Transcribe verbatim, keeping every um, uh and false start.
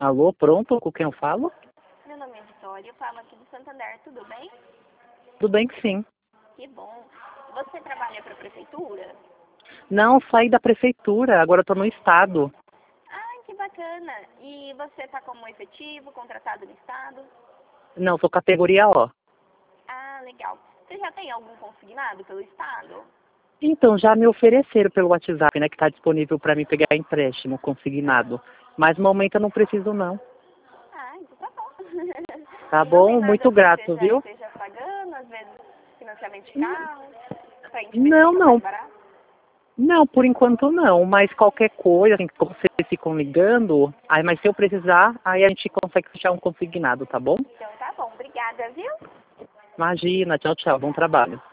Alô, pronto? Com quem eu falo? Meu nome é Vitória, eu falo aqui do Santander, tudo bem? Tudo bem que sim. Que bom. Você trabalha para a prefeitura? Não, saí da prefeitura, agora eu tô no estado. Ai, que bacana. E você está como efetivo, contratado no estado? Não, sou categoria O. Ah, legal. Você já tem algum consignado pelo estado? Então, já me ofereceram pelo WhatsApp, né, que está disponível para mim pegar empréstimo consignado. Mas no momento eu não preciso, não. Ah, então tá bom. Tá E não tem bom? nada Muito que você grato, já viu? esteja pagando, às vezes financiamento de carro, para a gente ver se Não, fica mais não. barato? Não, por enquanto não. Mas qualquer coisa, assim, como vocês ficam ligando, aí, mas se eu precisar, aí a gente consegue fechar um consignado, tá bom? Então tá bom, obrigada, viu? Imagina, tchau, tchau. Bom trabalho.